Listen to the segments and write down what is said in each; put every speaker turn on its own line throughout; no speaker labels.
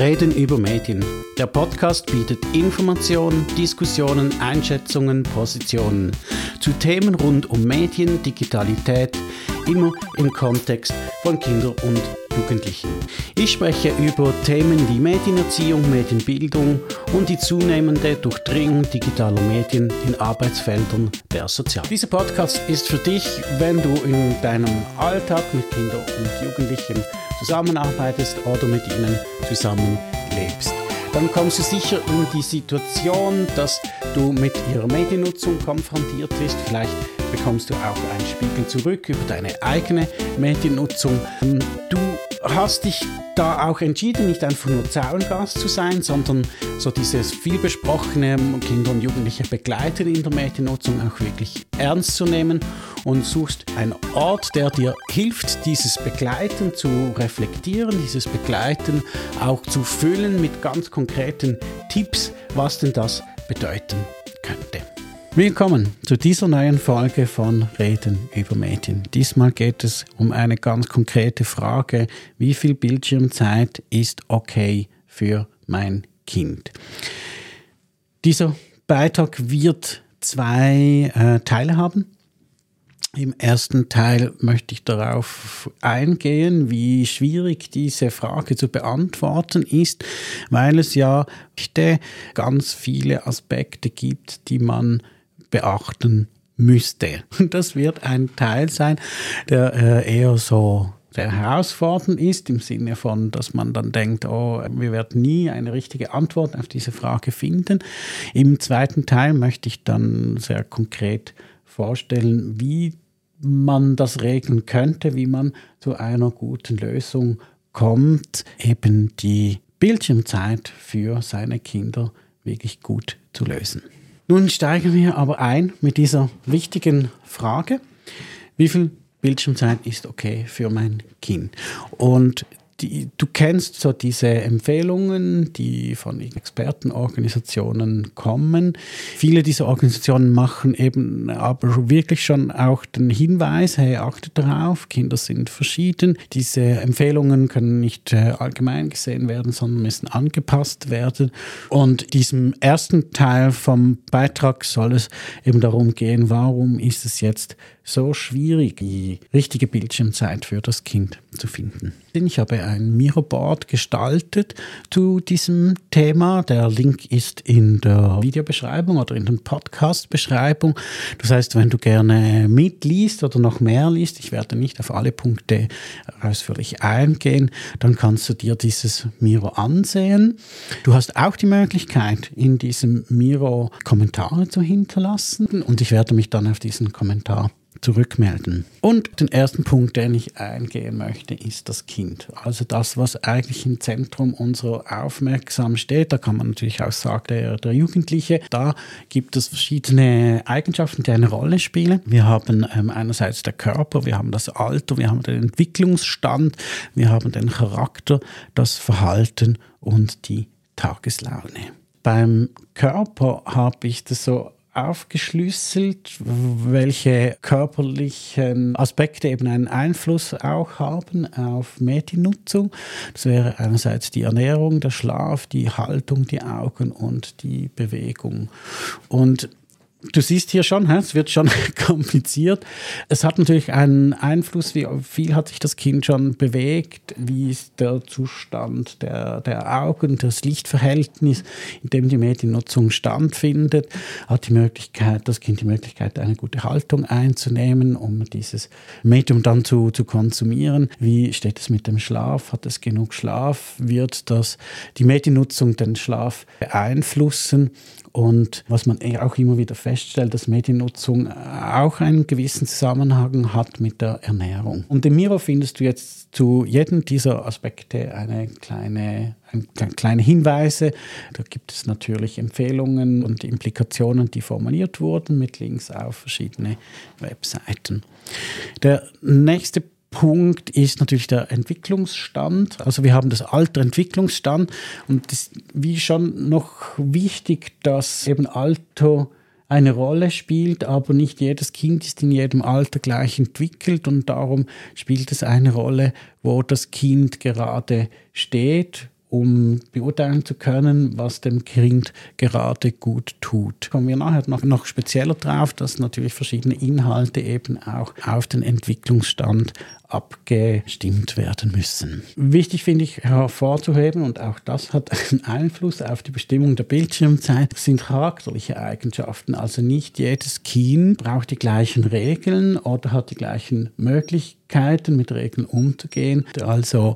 Reden über Medien. Der Podcast bietet Informationen, Diskussionen, Einschätzungen, Positionen zu Themen rund um Medien, Digitalität, immer im Kontext von Kindern und Jugendlichen. Ich spreche über Themen wie Medienerziehung, Medienbildung und die zunehmende Durchdringung digitaler Medien in Arbeitsfeldern der Sozial. Dieser Podcast ist für dich, wenn du in deinem Alltag mit Kindern und Jugendlichen zusammenarbeitest oder mit ihnen zusammenlebst. Dann kommst du sicher in die Situation, dass du mit ihrer Mediennutzung konfrontiert bist. Vielleicht bekommst du auch einen Spiegel zurück über deine eigene Mediennutzung. Du hast dich da auch entschieden, nicht einfach nur Zaungast zu sein, sondern so dieses vielbesprochene Kinder und Jugendliche begleiten in der Mediennutzung auch wirklich ernst zu nehmen und suchst einen Ort, der dir hilft, dieses Begleiten zu reflektieren, dieses Begleiten auch zu füllen mit ganz konkreten Tipps, was denn das bedeuten könnte. Willkommen zu dieser neuen Folge von Reden über Medien. Diesmal geht es um eine ganz konkrete Frage: Wie viel Bildschirmzeit ist okay für mein Kind? Dieser Beitrag wird zwei Teile haben. Im ersten Teil möchte ich darauf eingehen, wie schwierig diese Frage zu beantworten ist, weil es ja ganz viele Aspekte gibt, die man beachten müsste. Und das wird ein Teil sein, der eher so sehr herausfordernd ist, im Sinne von, dass man dann denkt, wir werden nie eine richtige Antwort auf diese Frage finden. Im zweiten Teil möchte ich dann sehr konkret vorstellen, wie man das regeln könnte, wie man zu einer guten Lösung kommt, eben die Bildschirmzeit für seine Kinder wirklich gut zu lösen. Nun steigen wir aber ein mit dieser wichtigen Frage: Wie viel Bildschirmzeit ist okay für mein Kind? Und du kennst so diese Empfehlungen, die von Expertenorganisationen kommen. Viele dieser Organisationen machen eben aber wirklich schon auch den Hinweis, hey, achtet darauf, Kinder sind verschieden. Diese Empfehlungen können nicht allgemein gesehen werden, sondern müssen angepasst werden. Und in diesem ersten Teil vom Beitrag soll es eben darum gehen, warum ist es jetzt so schwierig, die richtige Bildschirmzeit für das Kind zu finden. Ich habe ein Miro-Board gestaltet zu diesem Thema. Der Link ist in der Videobeschreibung oder in der Podcast-Beschreibung. Das heißt, wenn du gerne mitliest oder noch mehr liest, ich werde nicht auf alle Punkte ausführlich eingehen, dann kannst du dir dieses Miro ansehen. Du hast auch die Möglichkeit, in diesem Miro Kommentare zu hinterlassen, und ich werde mich dann auf diesen Kommentar zurückmelden. Und den ersten Punkt, den ich eingehen möchte, ist das Kind. Also das, was eigentlich im Zentrum unserer Aufmerksamkeit steht. Da kann man natürlich auch sagen, der Jugendliche. Da gibt es verschiedene Eigenschaften, die eine Rolle spielen. Wir haben einerseits der Körper, wir haben das Alter, wir haben den Entwicklungsstand, wir haben den Charakter, das Verhalten und die Tageslaune. Beim Körper habe ich das so aufgeschlüsselt, welche körperlichen Aspekte eben einen Einfluss auch haben auf Mediennutzung. Das wäre einerseits die Ernährung, der Schlaf, die Haltung, die Augen und die Bewegung. Und du siehst hier schon, es wird schon kompliziert. Es hat natürlich einen Einfluss, wie viel hat sich das Kind schon bewegt, wie ist der Zustand der Augen, das Lichtverhältnis, in dem die Mediennutzung stattfindet. Hat das Kind die Möglichkeit, eine gute Haltung einzunehmen, um dieses Medium dann zu konsumieren. Wie steht es mit dem Schlaf? Hat es genug Schlaf? Wird die Mediennutzung den Schlaf beeinflussen? Und was man auch immer wieder feststellt, dass Mediennutzung auch einen gewissen Zusammenhang hat mit der Ernährung. Und im Miro findest du jetzt zu jedem dieser Aspekte kleine Hinweise. Da gibt es natürlich Empfehlungen und Implikationen, die formuliert wurden, mit Links auf verschiedene Webseiten. Der nächste Punkt ist natürlich der Entwicklungsstand. Also wir haben das Alter, Entwicklungsstand, und das ist wie schon noch wichtig, dass eben Alter eine Rolle spielt, aber nicht jedes Kind ist in jedem Alter gleich entwickelt, und darum spielt es eine Rolle, wo das Kind gerade steht um beurteilen zu können, was dem Kind gerade gut tut. Kommen wir nachher noch spezieller drauf, dass natürlich verschiedene Inhalte eben auch auf den Entwicklungsstand abgestimmt werden müssen. Wichtig finde ich hervorzuheben, und auch das hat einen Einfluss auf die Bestimmung der Bildschirmzeit, sind charakterliche Eigenschaften. Also nicht jedes Kind braucht die gleichen Regeln oder hat die gleichen Möglichkeiten, mit Regeln umzugehen. Also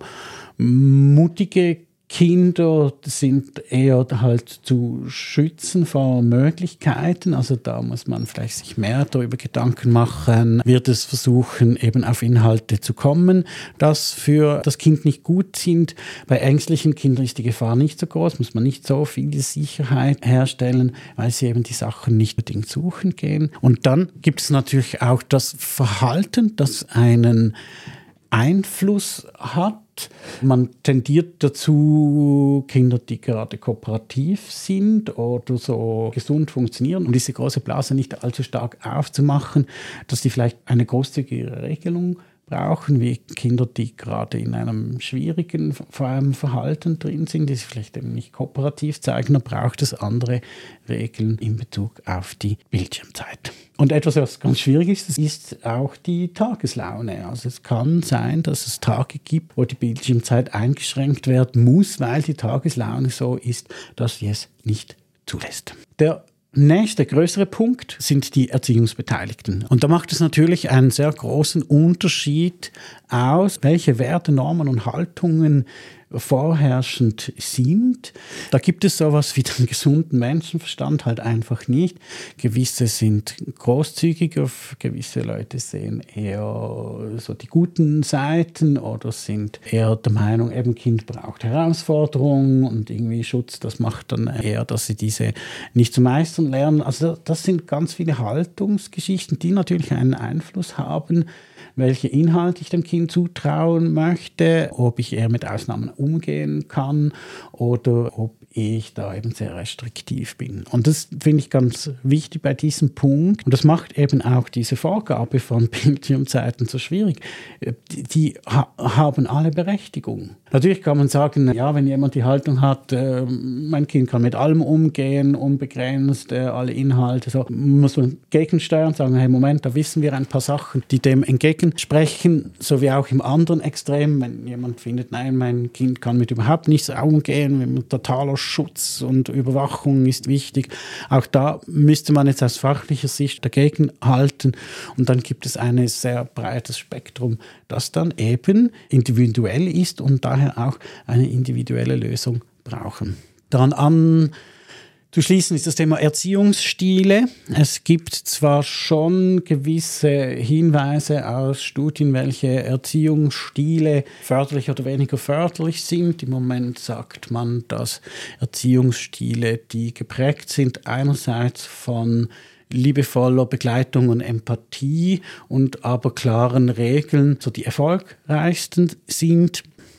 mutige Kinder sind eher halt zu schützen vor Möglichkeiten. Also da muss man vielleicht sich mehr darüber Gedanken machen, wird es versuchen, eben auf Inhalte zu kommen, das für das Kind nicht gut sind. Bei ängstlichen Kindern ist die Gefahr nicht so groß, muss man nicht so viel Sicherheit herstellen, weil sie eben die Sachen nicht unbedingt suchen gehen. Und dann gibt es natürlich auch das Verhalten, das einen Einfluss hat. Man tendiert dazu, Kinder, die gerade kooperativ sind oder so gesund funktionieren, um diese große Blase nicht allzu stark aufzumachen, dass die vielleicht eine großzügige Regelung brauchen, wie Kinder, die gerade in einem schwierigen Verhalten drin sind, die sich vielleicht eben nicht kooperativ zeigen, dann braucht es andere Regeln in Bezug auf die Bildschirmzeit. Und etwas, was ganz schwierig ist auch die Tageslaune. Also es kann sein, dass es Tage gibt, wo die Bildschirmzeit eingeschränkt werden muss, weil die Tageslaune so ist, dass sie es nicht zulässt. Der nächste größere Punkt sind die Erziehungsbeteiligten. Und da macht es natürlich einen sehr großen Unterschied aus, welche Werte, Normen und Haltungen vorherrschend sind. Da gibt es sowas wie den gesunden Menschenverstand halt einfach nicht. Gewisse sind großzügiger, gewisse Leute sehen eher so die guten Seiten oder sind eher der Meinung, eben Kind braucht Herausforderung und irgendwie Schutz, das macht dann eher, dass sie diese nicht zu meistern lernen. Also das sind ganz viele Haltungsgeschichten, die natürlich einen Einfluss haben, welche Inhalte ich dem Kind zutrauen möchte, ob ich eher mit Ausnahmen umgehen kann oder ob ich da eben sehr restriktiv bin. Und das finde ich ganz wichtig bei diesem Punkt. Und das macht eben auch diese Vorgabe von Bildschirmzeiten so schwierig. Die haben alle Berechtigung. Natürlich kann man sagen, ja, wenn jemand die Haltung hat, mein Kind kann mit allem umgehen, unbegrenzt, alle Inhalte, so muss man gegensteuern und sagen, hey, Moment, da wissen wir ein paar Sachen, die dem entgegensprechen, so wie auch im anderen Extrem, wenn jemand findet, nein, mein Kind kann mit überhaupt nichts umgehen, mit totaler Schutz und Überwachung ist wichtig. Auch da müsste man jetzt aus fachlicher Sicht dagegen halten, und dann gibt es ein sehr breites Spektrum, das dann eben individuell ist und daher auch eine individuelle Lösung brauchen. Daran anzuschließen ist das Thema Erziehungsstile. Es gibt zwar schon gewisse Hinweise aus Studien, welche Erziehungsstile förderlich oder weniger förderlich sind. Im Moment sagt man, dass Erziehungsstile, die geprägt sind, einerseits von liebevoller Begleitung und Empathie und aber klaren Regeln, so die erfolgreichsten sind.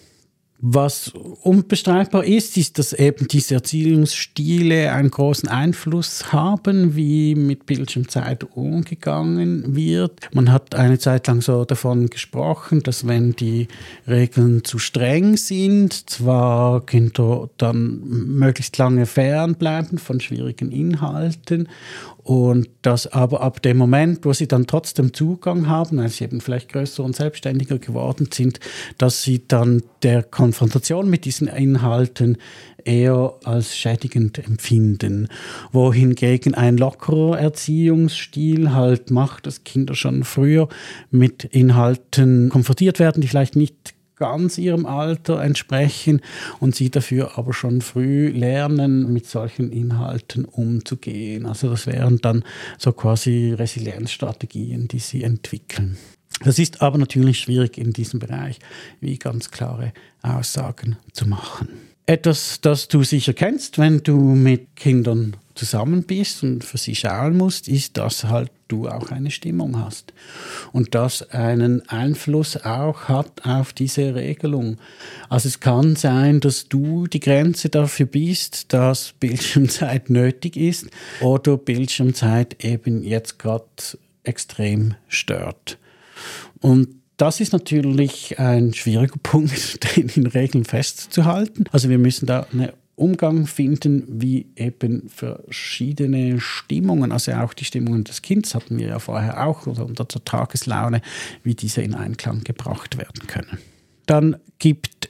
Was unbestreitbar ist, dass eben diese Erziehungsstile einen großen Einfluss haben, wie mit Bildschirmzeit umgegangen wird. Man hat eine Zeit lang so davon gesprochen, dass wenn die Regeln zu streng sind, zwar Kinder dann möglichst lange fernbleiben von schwierigen Inhalten, und dass aber ab dem Moment, wo sie dann trotzdem Zugang haben, weil sie eben vielleicht größer und selbstständiger geworden sind, dass sie dann der Konfrontation mit diesen Inhalten eher als schädigend empfinden. Wohingegen ein lockerer Erziehungsstil halt macht, dass Kinder schon früher mit Inhalten konfrontiert werden, die vielleicht nicht ganz ihrem Alter entsprechen und sie dafür aber schon früh lernen, mit solchen Inhalten umzugehen. Also das wären dann so quasi Resilienzstrategien, die sie entwickeln. Das ist aber natürlich schwierig in diesem Bereich, wie ganz klare Aussagen zu machen. Etwas, das du sicher kennst, wenn du mit Kindern zusammen bist und für sie schauen musst, ist, dass halt du auch eine Stimmung hast und das einen Einfluss auch hat auf diese Regelung. Also es kann sein, dass du die Grenze dafür bist, dass Bildschirmzeit nötig ist oder Bildschirmzeit eben jetzt gerade extrem stört. Und das ist natürlich ein schwieriger Punkt, den in Regeln festzuhalten. Also wir müssen da einen Umgang finden, wie eben verschiedene Stimmungen, also auch die Stimmungen des Kindes hatten wir ja vorher auch, oder unter der Tageslaune, wie diese in Einklang gebracht werden können. Dann gibt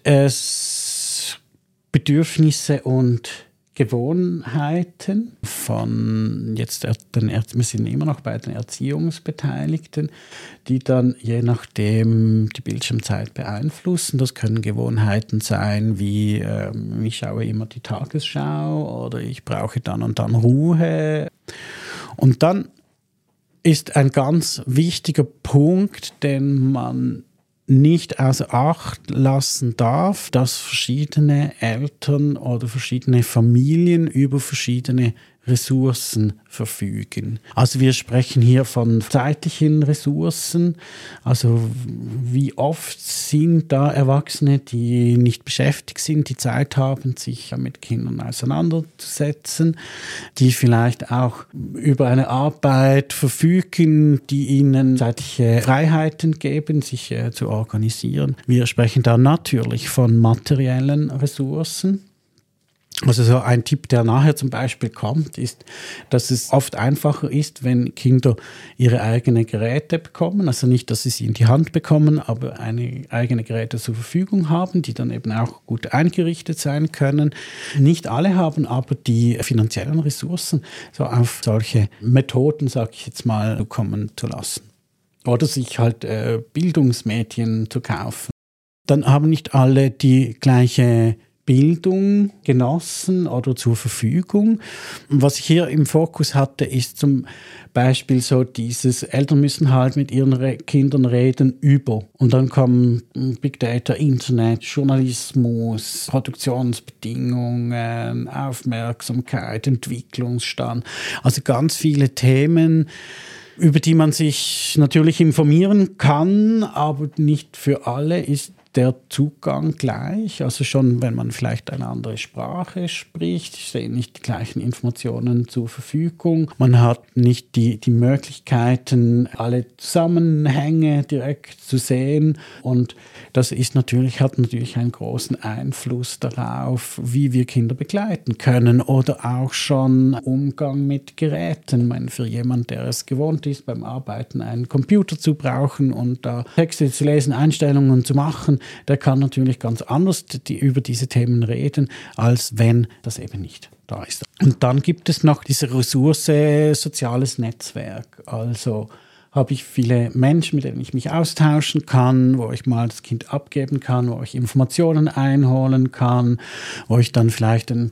es Bedürfnisse und Gewohnheiten von jetzt wir sind immer noch bei den Erziehungsbeteiligten, die dann je nachdem die Bildschirmzeit beeinflussen. Das können Gewohnheiten sein wie ich schaue immer die Tagesschau oder ich brauche dann und dann Ruhe. Und dann ist ein ganz wichtiger Punkt, den man nicht außer Acht lassen darf, dass verschiedene Eltern oder verschiedene Familien über verschiedene Ressourcen verfügen. Also wir sprechen hier von zeitlichen Ressourcen. Also wie oft sind da Erwachsene, die nicht beschäftigt sind, die Zeit haben, sich mit Kindern auseinanderzusetzen, die vielleicht auch über eine Arbeit verfügen, die ihnen zeitliche Freiheiten geben, sich zu organisieren. Wir sprechen da natürlich von materiellen Ressourcen. Also so ein Tipp, der nachher zum Beispiel kommt, ist, dass es oft einfacher ist, wenn Kinder ihre eigenen Geräte bekommen. Also nicht, dass sie sie in die Hand bekommen, aber eigene Geräte zur Verfügung haben, die dann eben auch gut eingerichtet sein können. Nicht alle haben aber die finanziellen Ressourcen, so auf solche Methoden, sage ich jetzt mal, kommen zu lassen. Oder sich halt Bildungsmedien zu kaufen. Dann haben nicht alle die gleiche Bildung genossen oder zur Verfügung. Was ich hier im Fokus hatte, ist zum Beispiel so dieses, Eltern müssen halt mit ihren Kindern reden über. Und dann kommen Big Data, Internet, Journalismus, Produktionsbedingungen, Aufmerksamkeit, Entwicklungsstand. Also ganz viele Themen, über die man sich natürlich informieren kann, aber nicht für alle ist der Zugang gleich. Also schon, wenn man vielleicht eine andere Sprache spricht, stehen nicht die gleichen Informationen zur Verfügung. Man hat nicht die Möglichkeiten, alle Zusammenhänge direkt zu sehen. Und das hat natürlich einen großen Einfluss darauf, wie wir Kinder begleiten können. Oder auch schon Umgang mit Geräten. Ich meine, für jemanden, der es gewohnt ist, beim Arbeiten einen Computer zu brauchen und da Texte zu lesen, Einstellungen zu machen, der kann natürlich ganz anders über diese Themen reden, als wenn das eben nicht da ist. Und dann gibt es noch diese Ressource soziales Netzwerk. Also habe ich viele Menschen, mit denen ich mich austauschen kann, wo ich mal das Kind abgeben kann, wo ich Informationen einholen kann, wo ich dann vielleicht die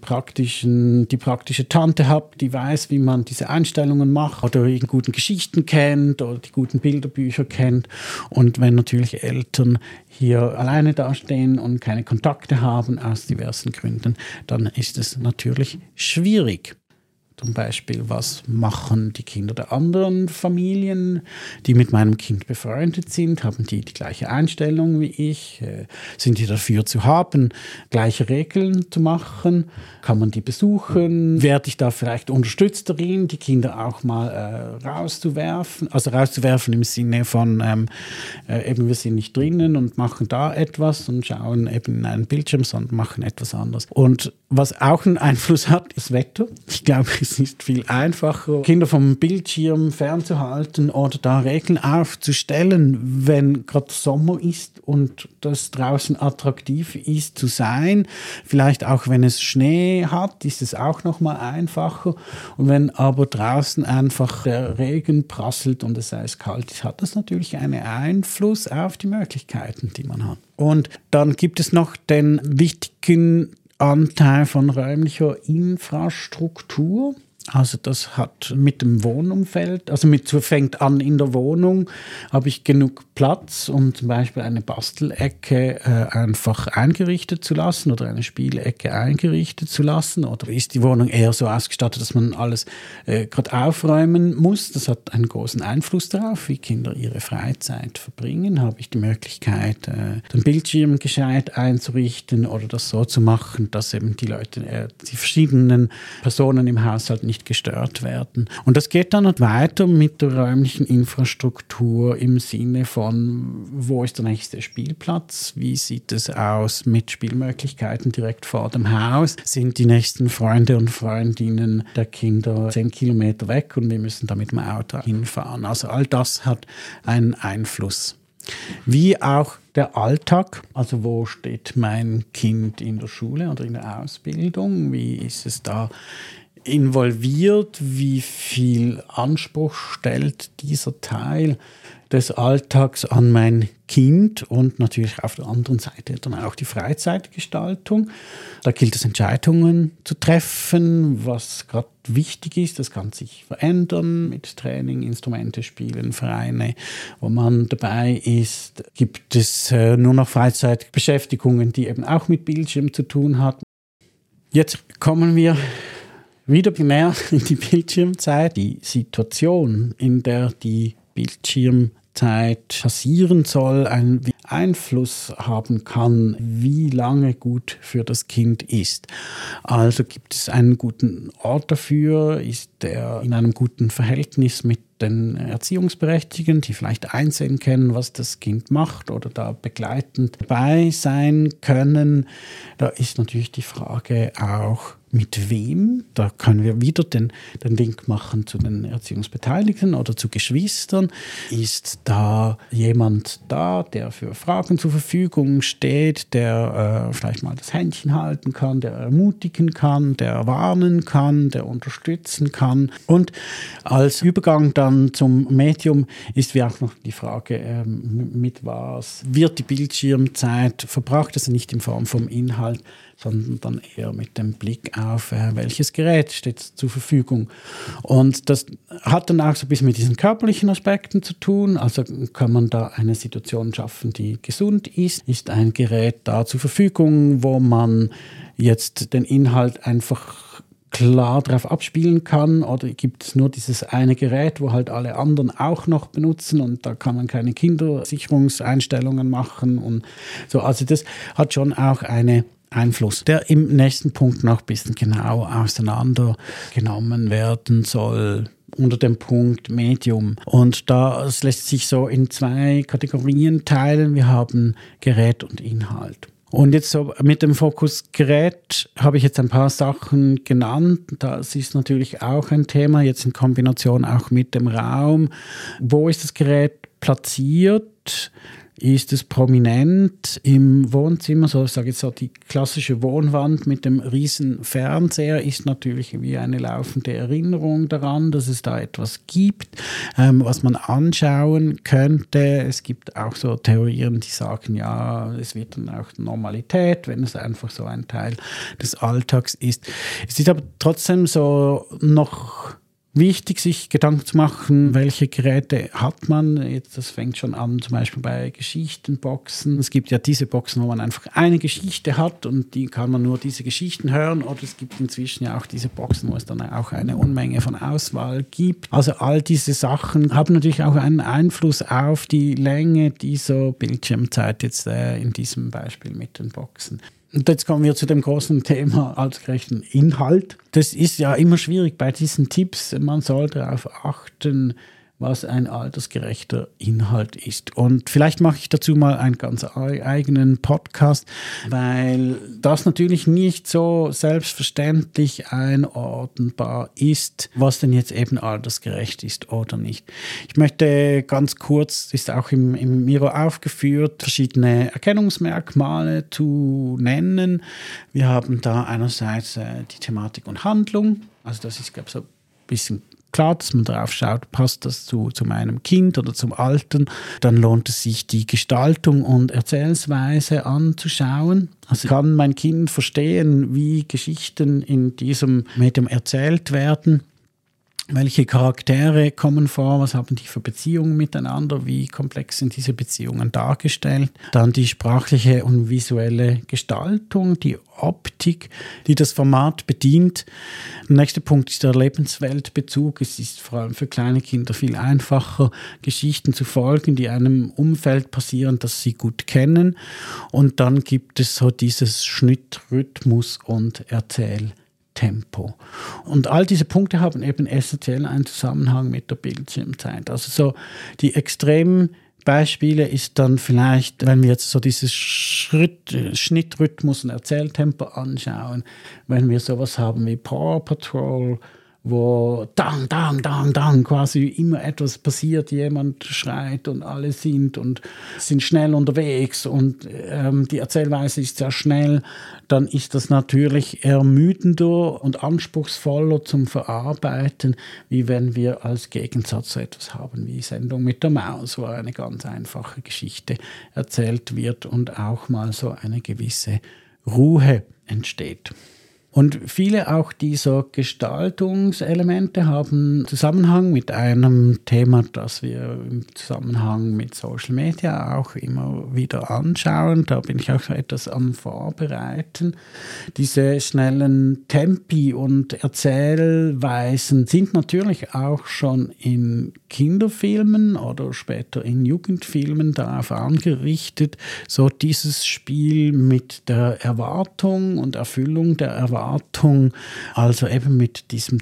praktische Tante habe, die weiß, wie man diese Einstellungen macht oder die guten Geschichten kennt oder die guten Bilderbücher kennt. Und wenn natürlich Eltern hier alleine dastehen und keine Kontakte haben aus diversen Gründen, dann ist es natürlich schwierig. Zum Beispiel, was machen die Kinder der anderen Familien, die mit meinem Kind befreundet sind? Haben die gleiche Einstellung wie ich? Sind die dafür zu haben, gleiche Regeln zu machen? Kann man die besuchen? Werde ich da vielleicht unterstützt darin, die Kinder auch mal rauszuwerfen? Also rauszuwerfen im Sinne von, eben wir sind nicht drinnen und machen da etwas und schauen eben in einen Bildschirm, sondern machen etwas anderes. Und was auch einen Einfluss hat, ist das Wetter. Ich glaube, es ist viel einfacher, Kinder vom Bildschirm fernzuhalten oder da Regeln aufzustellen, wenn gerade Sommer ist und das draußen attraktiv ist zu sein. Vielleicht auch, wenn es Schnee hat, ist es auch noch mal einfacher. Und wenn aber draußen einfach der Regen prasselt und es eiskalt ist, hat das natürlich einen Einfluss auf die Möglichkeiten, die man hat. Und dann gibt es noch den wichtigen Anteil von räumlicher Infrastruktur. Also das hat mit dem Wohnumfeld, fängt an in der Wohnung, habe ich genug Platz, um zum Beispiel eine Bastelecke einfach eingerichtet zu lassen oder eine Spielecke eingerichtet zu lassen, oder ist die Wohnung eher so ausgestattet, dass man alles gerade aufräumen muss? Das hat einen großen Einfluss darauf, wie Kinder ihre Freizeit verbringen. Habe ich die Möglichkeit, den Bildschirm gescheit einzurichten oder das so zu machen, dass eben die verschiedenen Personen im Haushalt nicht nicht gestört werden. Und das geht dann weiter mit der räumlichen Infrastruktur im Sinne von, wo ist der nächste Spielplatz, wie sieht es aus mit Spielmöglichkeiten direkt vor dem Haus, sind die nächsten Freunde und Freundinnen der Kinder 10 Kilometer weg und wir müssen da mit dem Auto hinfahren. Also all das hat einen Einfluss. Wie auch der Alltag, also wo steht mein Kind in der Schule oder in der Ausbildung, wie ist es da involviert, wie viel Anspruch stellt dieser Teil des Alltags an mein Kind und natürlich auf der anderen Seite dann auch die Freizeitgestaltung. Da gilt es, Entscheidungen zu treffen, was gerade wichtig ist. Das kann sich verändern mit Training, Instrumente spielen, Vereine, wo man dabei ist. Gibt es nur noch Freizeitbeschäftigungen, die eben auch mit Bildschirm zu tun haben. Jetzt kommen wir wieder mehr in die Bildschirmzeit. Die Situation, in der die Bildschirmzeit passieren soll, einen Einfluss haben kann, wie lange gut für das Kind ist. Also gibt es einen guten Ort dafür, ist er in einem guten Verhältnis mit den Erziehungsberechtigten, die vielleicht einsehen können, was das Kind macht oder da begleitend dabei sein können. Da ist natürlich die Frage auch, mit wem? Da können wir wieder den Link machen zu den Erziehungsbeteiligten oder zu Geschwistern. Ist da jemand da, der für Fragen zur Verfügung steht, der vielleicht mal das Händchen halten kann, der ermutigen kann, der warnen kann, der unterstützen kann? Und als Übergang dann zum Medium ist wie auch noch die Frage, mit was wird die Bildschirmzeit verbracht? Also nicht in Form vom Inhalt, sondern dann eher mit dem Blick auf, welches Gerät steht zur Verfügung. Und das hat dann auch so ein bisschen mit diesen körperlichen Aspekten zu tun. Also kann man da eine Situation schaffen, die gesund ist? Ist ein Gerät da zur Verfügung, wo man jetzt den Inhalt einfach klar darauf abspielen kann, oder gibt es nur dieses eine Gerät, wo halt alle anderen auch noch benutzen und da kann man keine Kindersicherungseinstellungen machen und so. Also das hat schon auch einen Einfluss, der im nächsten Punkt noch ein bisschen genau auseinandergenommen werden soll unter dem Punkt Medium. Und das lässt sich so in 2 Kategorien teilen. Wir haben Gerät und Inhalt. Und jetzt so mit dem Fokus Gerät habe ich jetzt ein paar Sachen genannt. Das ist natürlich auch ein Thema, jetzt in Kombination auch mit dem Raum. Wo ist das Gerät platziert? Ist es prominent im Wohnzimmer? So, ich sage jetzt so, die klassische Wohnwand mit dem riesen Fernseher ist natürlich wie eine laufende Erinnerung daran, dass es da etwas gibt, was man anschauen könnte. Es gibt auch so Theorien, die sagen, ja, es wird dann auch Normalität, wenn es einfach so ein Teil des Alltags ist. Es ist aber trotzdem so noch wichtig, sich Gedanken zu machen, welche Geräte hat man. Jetzt, das fängt schon an, zum Beispiel bei Geschichtenboxen. Es gibt ja diese Boxen, wo man einfach eine Geschichte hat und die kann man nur diese Geschichten hören. Oder es gibt inzwischen ja auch diese Boxen, wo es dann auch eine Unmenge von Auswahl gibt. Also all diese Sachen haben natürlich auch einen Einfluss auf die Länge dieser Bildschirmzeit jetzt in diesem Beispiel mit den Boxen. Und jetzt kommen wir zu dem großen Thema altersgerechten Inhalt. Das ist ja immer schwierig bei diesen Tipps. Man soll darauf achten, was ein altersgerechter Inhalt ist. Und vielleicht mache ich dazu mal einen ganz eigenen Podcast, weil das natürlich nicht so selbstverständlich einordnbar ist, was denn jetzt eben altersgerecht ist oder nicht. Ich möchte ganz kurz, ist auch im Miro aufgeführt, verschiedene Erkennungsmerkmale zu nennen. Wir haben da einerseits die Thematik und Handlung. Also das ist, glaube ich, so ein bisschen klar, dass man darauf schaut, passt das zu meinem Kind oder zum Alten. Dann lohnt es sich, die Gestaltung und Erzählweise anzuschauen. Also kann mein Kind verstehen, wie Geschichten in diesem Medium erzählt werden? Welche Charaktere kommen vor? Was haben die für Beziehungen miteinander? Wie komplex sind diese Beziehungen dargestellt? Dann die sprachliche und visuelle Gestaltung, die Optik, die das Format bedient. Der nächste Punkt ist der Lebensweltbezug. Es ist vor allem für kleine Kinder viel einfacher, Geschichten zu folgen, die einem Umfeld passieren, das sie gut kennen. Und dann gibt es so dieses Schnitt, Rhythmus und Erzähltempo. Tempo. Und all diese Punkte haben eben essentiell einen Zusammenhang mit der Bildschirmzeit. Also so die extremen Beispiele ist dann vielleicht, wenn wir jetzt so dieses Schnittrhythmus und Erzähltempo anschauen, wenn wir sowas haben wie Paw Patrol, wo dang, dang, dang, dang quasi immer etwas passiert, jemand schreit und alle sind schnell unterwegs und die Erzählweise ist sehr schnell, dann ist das natürlich ermüdender und anspruchsvoller zum Verarbeiten, wie wenn wir als Gegensatz so etwas haben wie Sendung mit der Maus, wo eine ganz einfache Geschichte erzählt wird und auch mal so eine gewisse Ruhe entsteht. Und viele auch dieser Gestaltungselemente haben Zusammenhang mit einem Thema, das wir im Zusammenhang mit Social Media auch immer wieder anschauen. Da bin ich auch etwas am Vorbereiten. Diese schnellen Tempi und Erzählweisen sind natürlich auch schon in Kinderfilmen oder später in Jugendfilmen darauf angerichtet, so dieses Spiel mit der Erwartung und Erfüllung der Erwartung, also eben mit diesem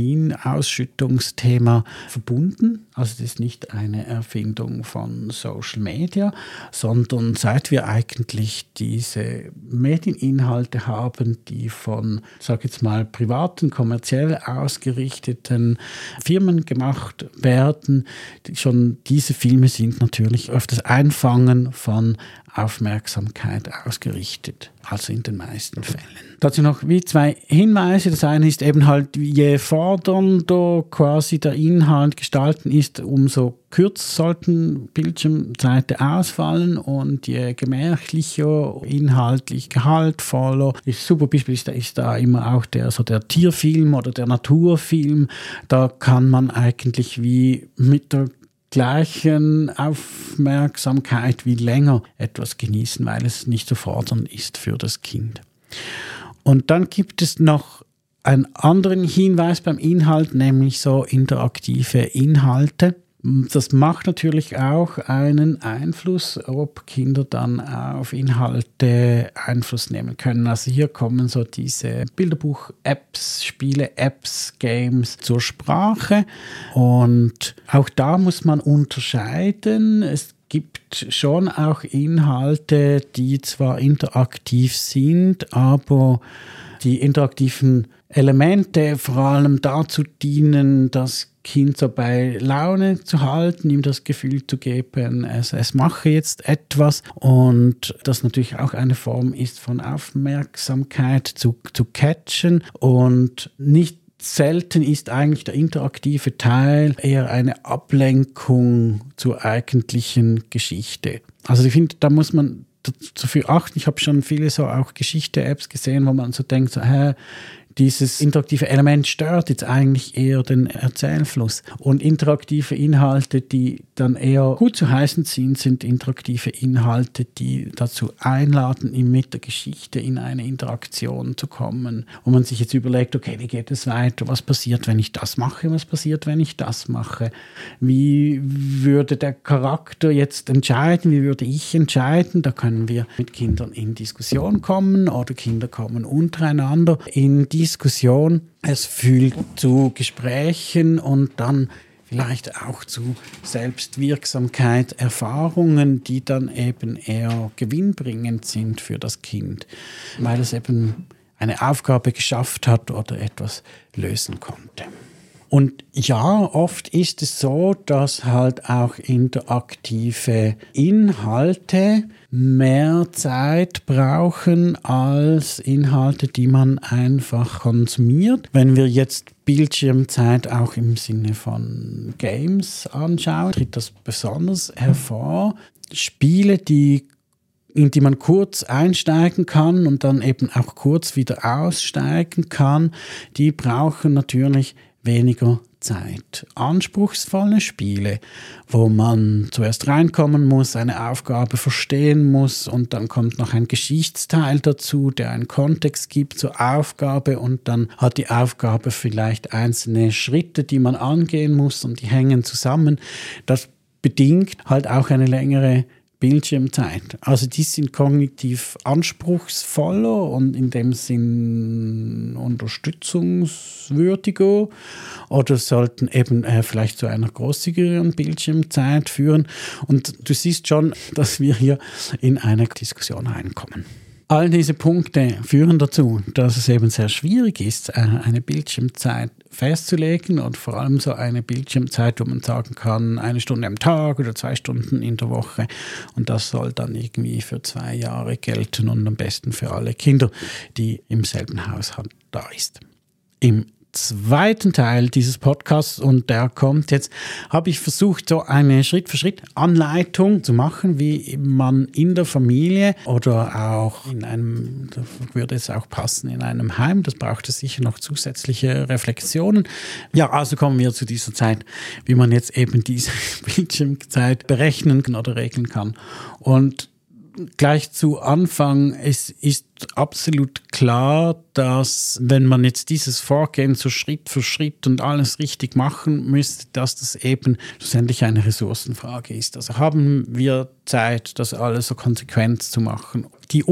Dopaminausschüttungsthema verbunden. Also das ist nicht eine Erfindung von Social Media, sondern seit wir eigentlich diese Medieninhalte haben, die von, sag jetzt mal, privaten, kommerziell ausgerichteten Firmen gemacht werden, schon diese Filme sind natürlich auf das Einfangen von Aufmerksamkeit ausgerichtet, also in den meisten Fällen. Dazu noch wie 2 Hinweise. Das eine ist eben halt, je fordernder quasi der Inhalt gestalten ist, umso kürzer sollten Bildschirmzeiten ausfallen und je gemächlicher, inhaltlich gehaltvoller. Ist super Beispiel ist da immer auch der Tierfilm oder der Naturfilm. Da kann man eigentlich wie mit der gleichen Aufmerksamkeit wie länger etwas genießen, weil es nicht so fordernd ist für das Kind. Und dann gibt es noch einen anderen Hinweis beim Inhalt, nämlich so interaktive Inhalte. Das macht natürlich auch einen Einfluss, ob Kinder dann auf Inhalte Einfluss nehmen können. Also hier kommen so diese Bilderbuch-Apps, Spiele-Apps, Games zur Sprache. Und auch da muss man unterscheiden. Es gibt schon auch Inhalte, die zwar interaktiv sind, aber die interaktiven Elemente vor allem dazu dienen, das Kind so bei Laune zu halten, ihm das Gefühl zu geben, es mache jetzt etwas, und das natürlich auch eine Form ist von Aufmerksamkeit zu catchen, und nicht selten ist eigentlich der interaktive Teil eher eine Ablenkung zur eigentlichen Geschichte. Also ich finde, da muss man dafür achten. Ich habe schon viele so auch Geschichte-Apps gesehen, wo man so denkt, so, dieses interaktive Element stört jetzt eigentlich eher den Erzählfluss. Und interaktive Inhalte, die dann eher gut zu heißen sind interaktive Inhalte, die dazu einladen, mit der Geschichte in eine Interaktion zu kommen. Und man sich jetzt überlegt, okay, wie geht es weiter? Was passiert, wenn ich das mache? Was passiert, wenn ich das mache? Wie würde der Charakter jetzt entscheiden? Wie würde ich entscheiden? Da können wir mit Kindern in Diskussion kommen oder Kinder kommen untereinander in Diskussion. Es führt zu Gesprächen und dann vielleicht auch zu Selbstwirksamkeit, Erfahrungen, die dann eben eher gewinnbringend sind für das Kind, weil es eben eine Aufgabe geschafft hat oder etwas lösen konnte. Und ja, oft ist es so, dass halt auch interaktive Inhalte mehr Zeit brauchen als Inhalte, die man einfach konsumiert. Wenn wir jetzt Bildschirmzeit auch im Sinne von Games anschauen, tritt das besonders hervor. Spiele, in die man kurz einsteigen kann und dann eben auch kurz wieder aussteigen kann, die brauchen natürlich weniger Zeit. Anspruchsvolle Spiele, wo man zuerst reinkommen muss, eine Aufgabe verstehen muss und dann kommt noch ein Geschichtsteil dazu, der einen Kontext gibt zur Aufgabe, und dann hat die Aufgabe vielleicht einzelne Schritte, die man angehen muss, und die hängen zusammen. Das bedingt halt auch eine längere Bildschirmzeit. Also die sind kognitiv anspruchsvoller und in dem Sinn unterstützungswürdiger oder sollten eben vielleicht zu einer großzügigeren Bildschirmzeit führen. Und du siehst schon, dass wir hier in eine Diskussion reinkommen. All diese Punkte führen dazu, dass es eben sehr schwierig ist, eine Bildschirmzeit festzulegen und vor allem so eine Bildschirmzeit, wo man sagen kann, 1 Stunde am Tag oder 2 Stunden in der Woche, und das soll dann irgendwie für 2 Jahre gelten und am besten für alle Kinder, die im selben Haushalt da ist. Im zweiten Teil dieses Podcasts, und der kommt jetzt, habe ich versucht, so eine Schritt-für-Schritt-Anleitung zu machen, wie man in der Familie oder auch in einem, da würde es auch passen, in einem Heim, das braucht es sicher noch zusätzliche Reflexionen. Ja, also kommen wir zu dieser Zeit, wie man jetzt eben diese Bildschirmzeit berechnen oder regeln kann. Und gleich zu Anfang, es ist absolut klar, dass wenn man jetzt dieses Vorgehen so Schritt für Schritt und alles richtig machen müsste, dass das eben schlussendlich eine Ressourcenfrage ist. Also haben wir Zeit, das alles so konsequent zu machen. Die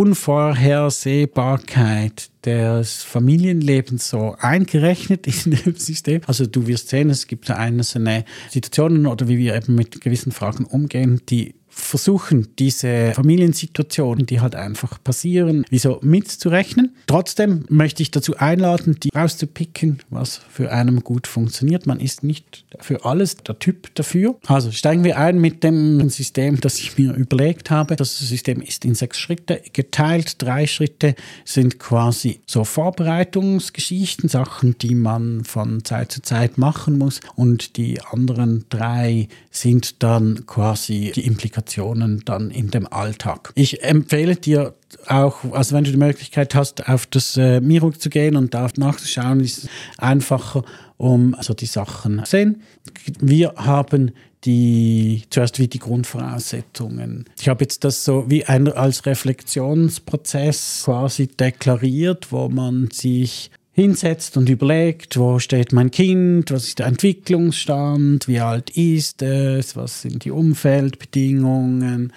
Unvorhersehbarkeit des Familienlebens so eingerechnet in dem System. Also du wirst sehen, es gibt einzelne Situationen oder wie wir eben mit gewissen Fragen umgehen, die versuchen, diese Familiensituationen, die halt einfach passieren, wie so mitzurechnen. Trotzdem möchte ich dazu einladen, die rauszupicken, was für einen gut funktioniert. Man ist nicht für alles der Typ dafür. Also steigen wir ein mit dem System, das ich mir überlegt habe. Das System ist in 6 Schritte geteilt. 3 Schritte sind quasi so Vorbereitungsgeschichten, Sachen, die man von Zeit zu Zeit machen muss. Und die anderen 3 sind dann quasi die Implikationen dann in dem Alltag. Ich empfehle dir auch, also wenn du die Möglichkeit hast, auf das Miro zu gehen und da nachzuschauen, ist es einfacher, um also die Sachen zu sehen. Wir haben zuerst wie die Grundvoraussetzungen. Ich habe jetzt das so wie als Reflexionsprozess quasi deklariert, wo man sich hinsetzt und überlegt, wo steht mein Kind, was ist der Entwicklungsstand, wie alt ist es, was sind die Umfeldbedingungen,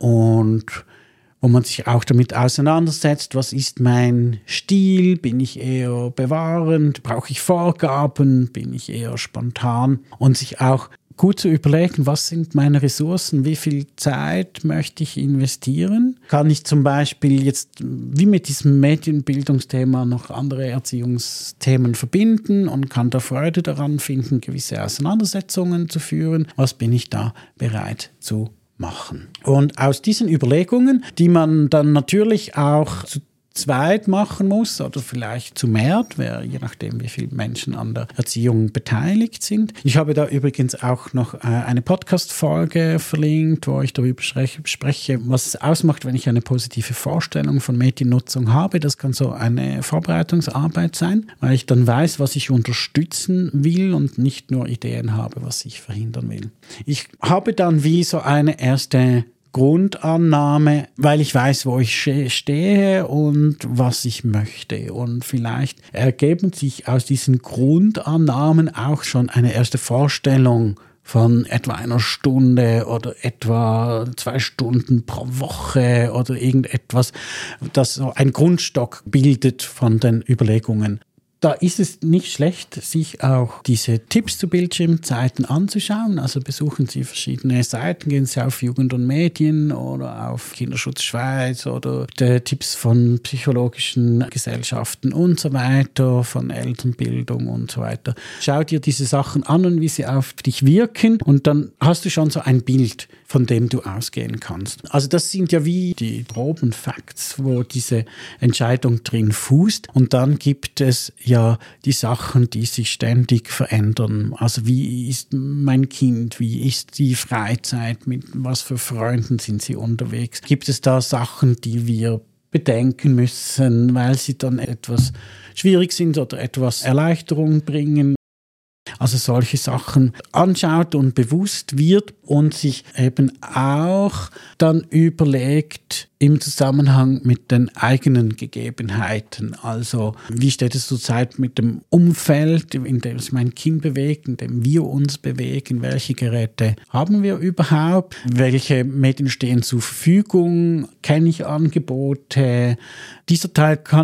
und wo man sich auch damit auseinandersetzt, was ist mein Stil, bin ich eher bewahrend, brauche ich Vorgaben, bin ich eher spontan, und sich auch gut zu überlegen, was sind meine Ressourcen, wie viel Zeit möchte ich investieren? Kann ich zum Beispiel jetzt, wie mit diesem Medienbildungsthema, noch andere Erziehungsthemen verbinden und kann da Freude daran finden, gewisse Auseinandersetzungen zu führen? Was bin ich da bereit zu machen? Und aus diesen Überlegungen, die man dann natürlich auch zu zweit machen muss oder vielleicht zu mehr, je nachdem, wie viele Menschen an der Erziehung beteiligt sind. Ich habe da übrigens auch noch eine Podcast-Folge verlinkt, wo ich darüber spreche, was es ausmacht, wenn ich eine positive Vorstellung von Mediennutzung habe. Das kann so eine Vorbereitungsarbeit sein, weil ich dann weiß, was ich unterstützen will und nicht nur Ideen habe, was ich verhindern will. Ich habe dann wie so eine erste Grundannahme, weil ich weiß, wo ich stehe und was ich möchte. Und vielleicht ergeben sich aus diesen Grundannahmen auch schon eine erste Vorstellung von etwa 1 Stunde oder etwa 2 Stunden pro Woche oder irgendetwas, das so ein Grundstock bildet von den Überlegungen. Da ist es nicht schlecht, sich auch diese Tipps zu Bildschirmzeiten anzuschauen. Also besuchen Sie verschiedene Seiten, gehen Sie auf Jugend und Medien oder auf Kinderschutz Schweiz oder die Tipps von psychologischen Gesellschaften und so weiter, von Elternbildung und so weiter. Schau dir diese Sachen an und wie sie auf dich wirken, und dann hast du schon so ein Bild, von dem du ausgehen kannst. Also das sind ja wie die groben Facts, wo diese Entscheidung drin fußt, und dann gibt es ja die Sachen, die sich ständig verändern. Also wie ist mein Kind, wie ist die Freizeit, mit was für Freunden sind sie unterwegs? Gibt es da Sachen, die wir bedenken müssen, weil sie dann etwas schwierig sind oder etwas Erleichterung bringen? Also solche Sachen anschaut und bewusst wird und sich eben auch dann überlegt im Zusammenhang mit den eigenen Gegebenheiten. Also wie steht es zurzeit mit dem Umfeld, in dem sich mein Kind bewegt, in dem wir uns bewegen? Welche Geräte haben wir überhaupt? Welche Medien stehen zur Verfügung? Kenne ich Angebote? Dieser Teil kann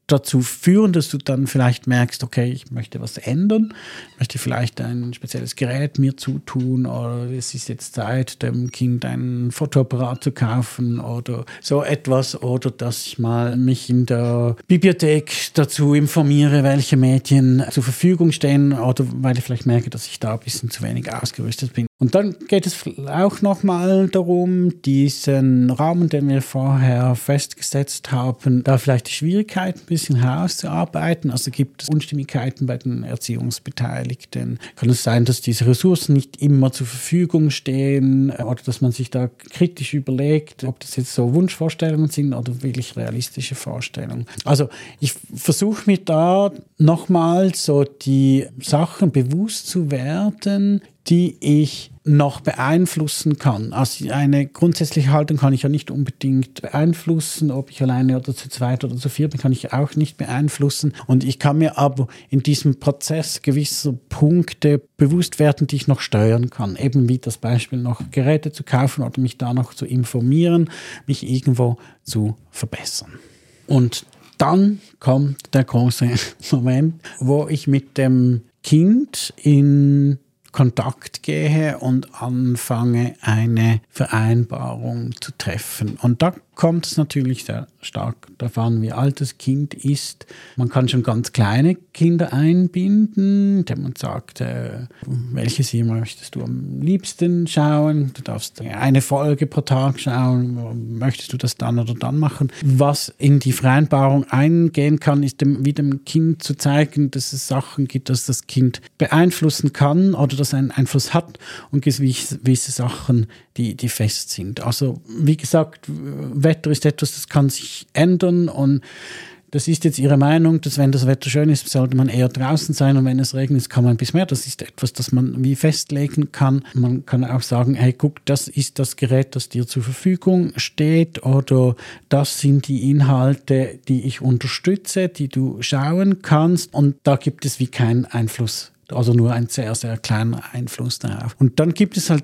dazu führen, dass du dann vielleicht merkst, okay, ich möchte was ändern, ich möchte vielleicht ein spezielles Gerät mir zutun oder es ist jetzt Zeit, dem Kind einen Fotoapparat zu kaufen oder so etwas, oder dass ich mal mich in der Bibliothek dazu informiere, welche Medien zur Verfügung stehen, oder weil ich vielleicht merke, dass ich da ein bisschen zu wenig ausgerüstet bin. Und dann geht es auch nochmal darum, diesen Rahmen, den wir vorher festgesetzt haben, da vielleicht die Schwierigkeiten ein bisschen herauszuarbeiten. Also gibt es Unstimmigkeiten bei den Erziehungsbeteiligten? Kann es sein, dass diese Ressourcen nicht immer zur Verfügung stehen oder dass man sich da kritisch überlegt, ob das jetzt so Wunschvorstellungen sind oder wirklich realistische Vorstellungen? Also ich versuche mir da nochmal so die Sachen bewusst zu werden, die ich noch beeinflussen kann. Also eine grundsätzliche Haltung kann ich ja nicht unbedingt beeinflussen, ob ich alleine oder zu zweit oder zu viert bin, kann ich auch nicht beeinflussen. Und ich kann mir aber in diesem Prozess gewisser Punkte bewusst werden, die ich noch steuern kann. Eben wie das Beispiel noch Geräte zu kaufen oder mich da noch zu informieren, mich irgendwo zu verbessern. Und dann kommt der große Moment, wo ich mit dem Kind in Kontakt gehe und anfange, eine Vereinbarung zu treffen. Und da kommt es natürlich sehr stark darauf an, wie alt das Kind ist. Man kann schon ganz kleine Kinder einbinden, indem man sagt, welche Serie möchtest du am liebsten schauen? Du darfst eine Folge pro Tag schauen. Möchtest du das dann oder dann machen? Was in die Vereinbarung eingehen kann, ist dem Kind zu zeigen, dass es Sachen gibt, dass das Kind beeinflussen kann oder dass einen Einfluss hat, und gewisse Sachen, die fest sind. Also wie gesagt, Wetter ist etwas, das kann sich ändern, und das ist jetzt Ihre Meinung, dass wenn das Wetter schön ist, sollte man eher draußen sein, und wenn es regnet, kann man ein bisschen mehr. Das ist etwas, das man wie festlegen kann. Man kann auch sagen, hey, guck, das ist das Gerät, das dir zur Verfügung steht, oder das sind die Inhalte, die ich unterstütze, die du schauen kannst, und da gibt es wie keinen Einfluss. Also nur ein sehr, sehr kleiner Einfluss darauf. Und dann gibt es halt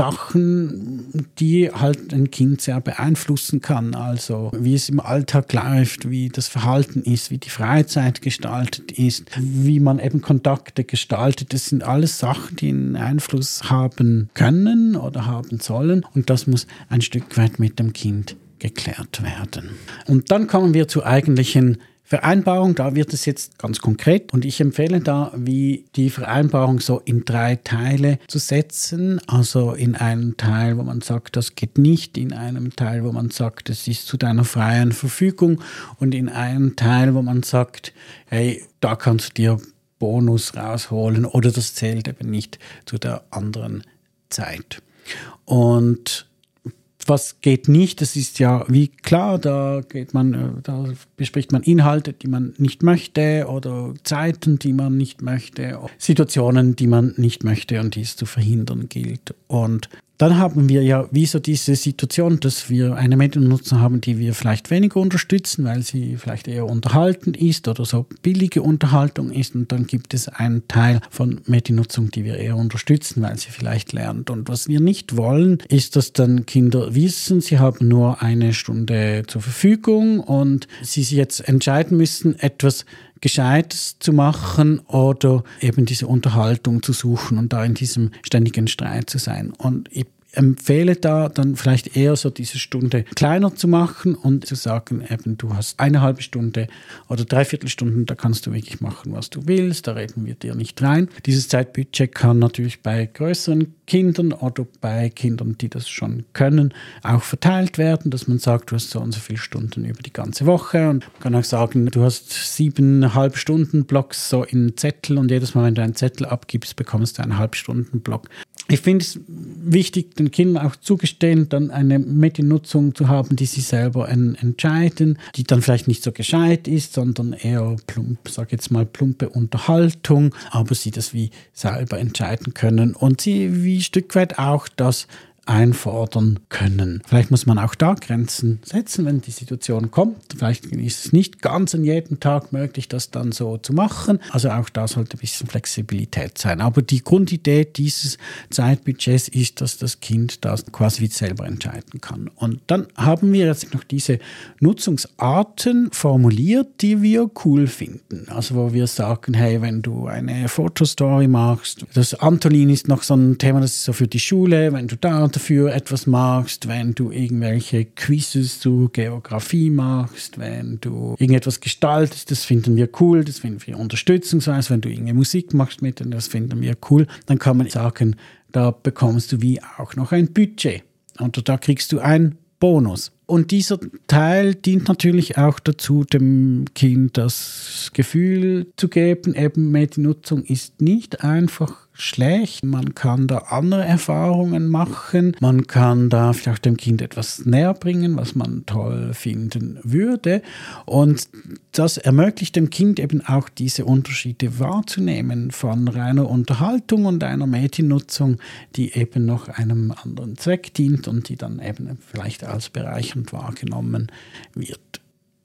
Sachen, die halt ein Kind sehr beeinflussen kann. Also wie es im Alltag läuft, wie das Verhalten ist, wie die Freizeit gestaltet ist, wie man eben Kontakte gestaltet. Das sind alles Sachen, die einen Einfluss haben können oder haben sollen. Und das muss ein Stück weit mit dem Kind geklärt werden. Und dann kommen wir zur eigentlichen Vereinbarung, da wird es jetzt ganz konkret, und ich empfehle da, wie die Vereinbarung so in 3 Teile zu setzen. Also in einem Teil, wo man sagt, das geht nicht, in einem Teil, wo man sagt, es ist zu deiner freien Verfügung, und in einem Teil, wo man sagt, hey, da kannst du dir Bonus rausholen oder das zählt eben nicht zu der anderen Zeit. Und was geht nicht, das ist ja wie klar, da bespricht man Inhalte, die man nicht möchte, oder Zeiten, die man nicht möchte, Situationen, die man nicht möchte und die es zu verhindern gilt. Und dann haben wir ja wie so diese Situation, dass wir eine Mediennutzung haben, die wir vielleicht weniger unterstützen, weil sie vielleicht eher unterhaltend ist oder so billige Unterhaltung ist. Und dann gibt es einen Teil von Mediennutzung, die wir eher unterstützen, weil sie vielleicht lernt. Und was wir nicht wollen, ist, dass dann Kinder wissen, sie haben nur 1 Stunde zur Verfügung und sie sich jetzt entscheiden müssen, etwas Gescheites zu machen oder eben diese Unterhaltung zu suchen und da in diesem ständigen Streit zu sein. Und ich empfehle da dann vielleicht eher so diese Stunde kleiner zu machen und zu sagen, eben du hast 1,5 Stunde oder 3/4 Stunden, da kannst du wirklich machen, was du willst, da reden wir dir nicht rein. Dieses Zeitbudget kann natürlich bei größeren Kindern oder bei Kindern, die das schon können, auch verteilt werden, dass man sagt, du hast so und so viele Stunden über die ganze Woche, und man kann auch sagen, du hast 7,5 Stunden Blocks so in Zettel, und jedes Mal, wenn du einen Zettel abgibst, bekommst du einen 1,5 Stunden Block. Ich finde es wichtig, den Kindern auch zugestehen, dann eine Mediennutzung zu haben, die sie selber entscheiden, die dann vielleicht nicht so gescheit ist, sondern eher plumpe Unterhaltung, aber sie das wie selber entscheiden können und sie wie ein Stück weit auch das einfordern können. Vielleicht muss man auch da Grenzen setzen, wenn die Situation kommt. Vielleicht ist es nicht ganz an jedem Tag möglich, das dann so zu machen. Also auch da sollte ein bisschen Flexibilität sein. Aber die Grundidee dieses Zeitbudgets ist, dass das Kind das quasi selber entscheiden kann. Und dann haben wir jetzt noch diese Nutzungsarten formuliert, die wir cool finden. Also wo wir sagen, hey, wenn du eine Fotostory machst, das Antolin ist noch so ein Thema, das ist so für die Schule, wenn du dafür etwas machst, wenn du irgendwelche Quizzes zu Geografie machst, wenn du irgendetwas gestaltest, das finden wir cool, das finden wir unterstützungsweise, wenn du irgendeine Musik machst mit, das finden wir cool, dann kann man sagen, da bekommst du wie auch noch ein Budget und da kriegst du einen Bonus. Und dieser Teil dient natürlich auch dazu, dem Kind das Gefühl zu geben, eben Mediennutzung ist nicht einfach schlecht. Man kann da andere Erfahrungen machen. Man kann da vielleicht dem Kind etwas näher bringen, was man toll finden würde. Und das ermöglicht dem Kind eben auch diese Unterschiede wahrzunehmen von reiner Unterhaltung und einer Mediennutzung, die eben noch einem anderen Zweck dient und die dann eben vielleicht als bereichernd wahrgenommen wird.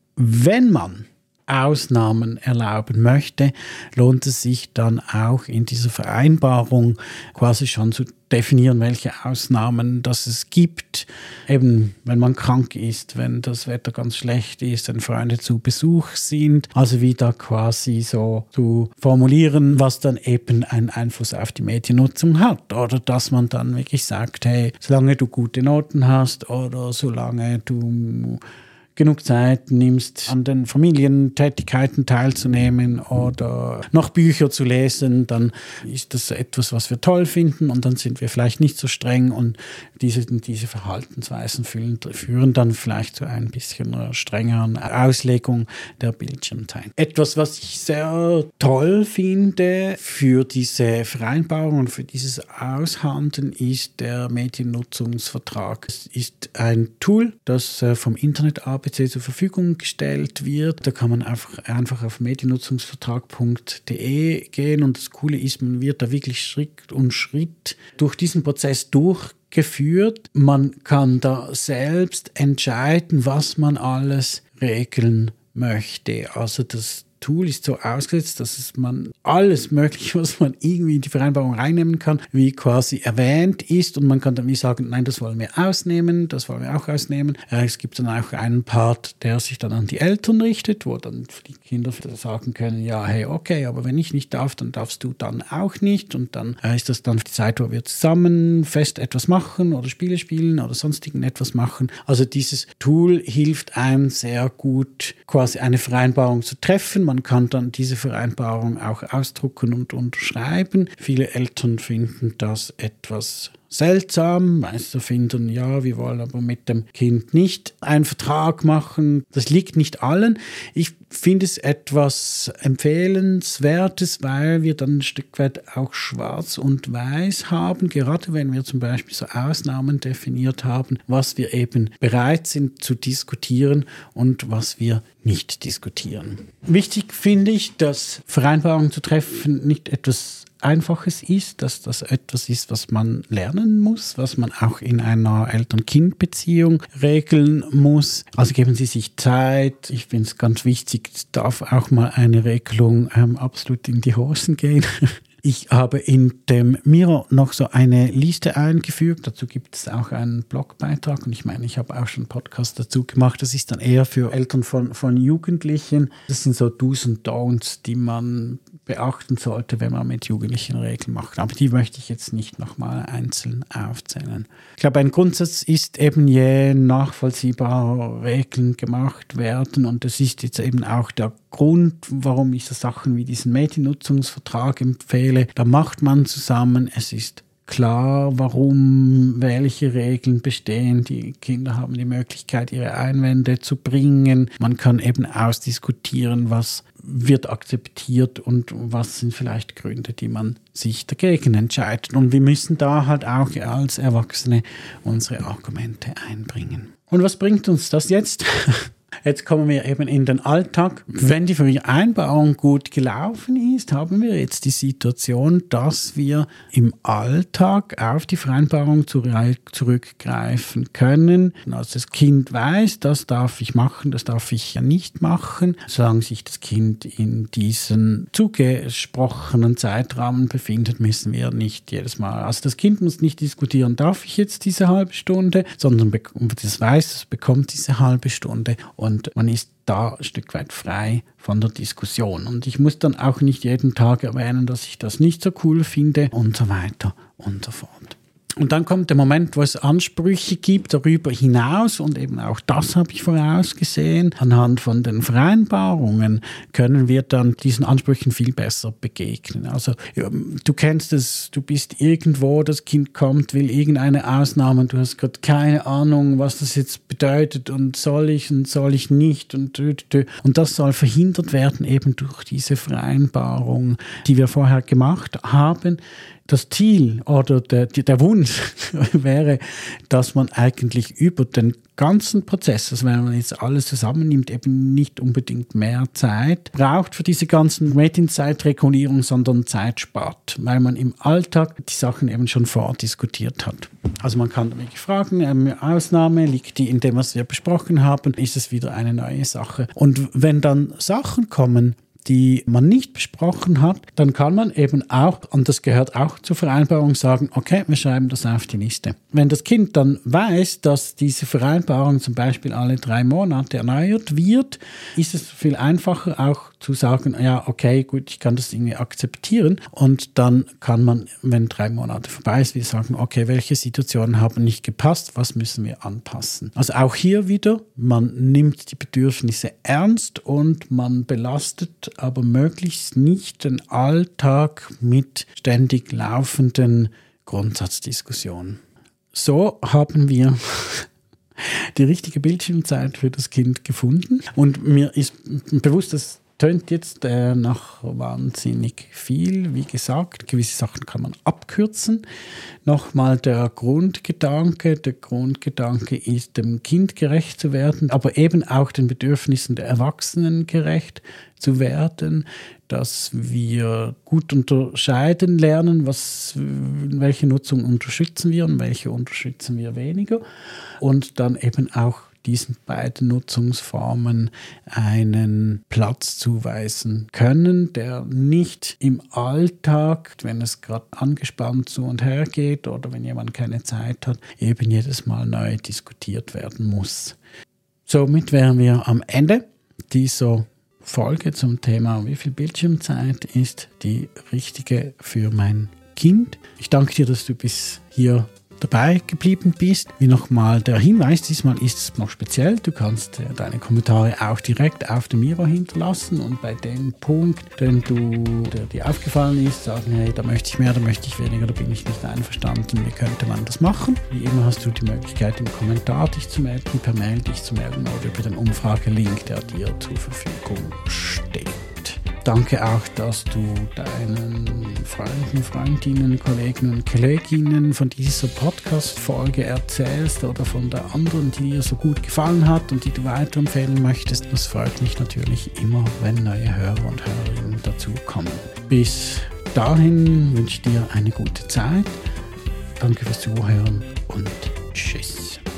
Wenn man Ausnahmen erlauben möchte, lohnt es sich dann auch in dieser Vereinbarung quasi schon zu definieren, welche Ausnahmen das es gibt. Eben, wenn man krank ist, wenn das Wetter ganz schlecht ist, wenn Freunde zu Besuch sind. Also wieder quasi so zu formulieren, was dann eben einen Einfluss auf die Mediennutzung hat. Oder dass man dann wirklich sagt, hey, solange du gute Noten hast oder solange du genug Zeit nimmst, an den Familientätigkeiten teilzunehmen oder noch Bücher zu lesen, dann ist das etwas, was wir toll finden und dann sind wir vielleicht nicht so streng und diese Verhaltensweisen führen dann vielleicht zu ein bisschen einer strengeren Auslegung der Bildschirmzeit. Etwas, was ich sehr toll finde für diese Vereinbarung und für dieses Aushandeln ist der Mediennutzungsvertrag. Es ist ein Tool, das vom Internet ABC zur Verfügung gestellt wird. Da kann man einfach auf mediennutzungsvertrag.de gehen und das Coole ist, man wird da wirklich Schritt um Schritt durch diesen Prozess durchgeführt. Man kann da selbst entscheiden, was man alles regeln möchte. Also das Tool ist so ausgesetzt, dass man alles Mögliche, was man irgendwie in die Vereinbarung reinnehmen kann, wie quasi erwähnt ist und man kann dann wie sagen, nein, das wollen wir ausnehmen, das wollen wir auch ausnehmen. Es gibt dann auch einen Part, der sich dann an die Eltern richtet, wo dann die Kinder sagen können, ja, hey, okay, aber wenn ich nicht darf, dann darfst du dann auch nicht und dann ist das dann die Zeit, wo wir zusammen fest etwas machen oder Spiele spielen oder sonst irgendetwas machen. Also dieses Tool hilft einem sehr gut, quasi eine Vereinbarung zu treffen. Man kann dann diese Vereinbarung auch ausdrucken und unterschreiben. Viele Eltern finden das etwas seltsam, weil sie finden, ja, wir wollen aber mit dem Kind nicht einen Vertrag machen. Das liegt nicht allen. Ich finde es etwas Empfehlenswertes, weil wir dann ein Stück weit auch schwarz und weiß haben, gerade wenn wir zum Beispiel so Ausnahmen definiert haben, was wir eben bereit sind zu diskutieren und was wir nicht diskutieren. Wichtig finde ich, dass Vereinbarungen zu treffen nicht etwas Einfaches ist, dass das etwas ist, was man lernen muss, was man auch in einer Eltern-Kind-Beziehung regeln muss. Also geben Sie sich Zeit. Ich finde es ganz wichtig, es darf auch mal eine Regelung absolut in die Hosen gehen. Ich habe in dem Miro noch so eine Liste eingefügt. Dazu gibt es auch einen Blogbeitrag. Und ich meine, ich habe auch schon einen Podcast dazu gemacht. Das ist dann eher für Eltern von Jugendlichen. Das sind so Do's und Don'ts, die man beachten sollte, wenn man mit Jugendlichen Regeln macht. Aber die möchte ich jetzt nicht nochmal einzeln aufzählen. Ich glaube, ein Grundsatz ist eben, je nachvollziehbarer Regeln gemacht werden. Und das ist jetzt eben auch der Grund, warum ich so Sachen wie diesen Mediennutzungsvertrag empfehle. Da macht man zusammen, es ist klar, warum welche Regeln bestehen. Die Kinder haben die Möglichkeit, ihre Einwände zu bringen. Man kann eben ausdiskutieren, was wird akzeptiert und was sind vielleicht Gründe, die man sich dagegen entscheidet. Und wir müssen da halt auch als Erwachsene unsere Argumente einbringen. Und was bringt uns das jetzt? Jetzt kommen wir eben in den Alltag. Wenn die Vereinbarung gut gelaufen ist, haben wir jetzt die Situation, dass wir im Alltag auf die Vereinbarung zurückgreifen können. Also das Kind weiß, das darf ich machen, das darf ich ja nicht machen. Solange sich das Kind in diesen zugesprochenen Zeitrahmen befindet, müssen wir nicht jedes Mal. Also das Kind muss nicht diskutieren, darf ich jetzt diese halbe Stunde, sondern das weiß, es bekommt diese halbe Stunde und man ist da ein Stück weit frei von der Diskussion. Und ich muss dann auch nicht jeden Tag erwähnen, dass ich das nicht so cool finde und so weiter und so fort. Und dann kommt der Moment, wo es Ansprüche gibt darüber hinaus und eben auch das habe ich vorausgesehen. Anhand von den Vereinbarungen können wir dann diesen Ansprüchen viel besser begegnen. Also du kennst es, du bist irgendwo, das Kind kommt, will irgendeine Ausnahme und du hast gerade keine Ahnung, was das jetzt bedeutet und soll ich nicht und das soll verhindert werden eben durch diese Vereinbarung, die wir vorher gemacht haben. Das Ziel oder der Wunsch wäre, dass man eigentlich über den ganzen Prozess, also wenn man jetzt alles zusammennimmt, eben nicht unbedingt mehr Zeit braucht für diese ganzen Wait-in-Zeit-Regulierung, sondern Zeit spart, weil man im Alltag die Sachen eben schon vordiskutiert hat. Also man kann wirklich fragen, Ausnahme, liegt die in dem, was wir besprochen haben, ist es wieder eine neue Sache. Und wenn dann Sachen kommen, die man nicht besprochen hat, dann kann man eben auch, und das gehört auch zur Vereinbarung, sagen, okay, wir schreiben das auf die Liste. Wenn das Kind dann weiß, dass diese Vereinbarung zum Beispiel alle 3 Monate erneuert wird, ist es viel einfacher auch zu sagen, ja, okay, gut, ich kann das irgendwie akzeptieren und dann kann man, wenn 3 Monate vorbei ist, wir sagen, okay, welche Situationen haben nicht gepasst, was müssen wir anpassen. Also auch hier wieder, man nimmt die Bedürfnisse ernst und man belastet aber möglichst nicht den Alltag mit ständig laufenden Grundsatzdiskussionen. So haben wir die richtige Bildschirmzeit für das Kind gefunden und mir ist bewusst, dass tönt jetzt nach wahnsinnig viel. Wie gesagt, gewisse Sachen kann man abkürzen. Nochmal der Grundgedanke. Der Grundgedanke ist, dem Kind gerecht zu werden, aber eben auch den Bedürfnissen der Erwachsenen gerecht zu werden, dass wir gut unterscheiden lernen, welche Nutzung unterstützen wir und welche unterstützen wir weniger. Und dann eben auch diesen beiden Nutzungsformen einen Platz zuweisen können, der nicht im Alltag, wenn es gerade angespannt zu und her geht oder wenn jemand keine Zeit hat, eben jedes Mal neu diskutiert werden muss. Somit wären wir am Ende dieser Folge zum Thema, wie viel Bildschirmzeit ist die richtige für mein Kind. Ich danke dir, dass du bis hier dabei geblieben bist. Wie nochmal der Hinweis, diesmal ist es noch speziell, du kannst deine Kommentare auch direkt auf dem Miro hinterlassen und bei dem Punkt, der dir aufgefallen ist, sagen, hey, da möchte ich mehr, da möchte ich weniger, da bin ich nicht einverstanden, wie könnte man das machen? Wie immer hast du die Möglichkeit, im Kommentar dich zu melden, per Mail dich zu melden oder über den Umfragelink, der dir zur Verfügung steht. Danke auch, dass du deinen Freunden, Freundinnen, Kollegen und Kolleginnen von dieser Podcast-Folge erzählst oder von der anderen, die dir so gut gefallen hat und die du weiterempfehlen möchtest. Das freut mich natürlich immer, wenn neue Hörer und Hörerinnen dazukommen. Bis dahin wünsche ich dir eine gute Zeit. Danke fürs Zuhören und tschüss.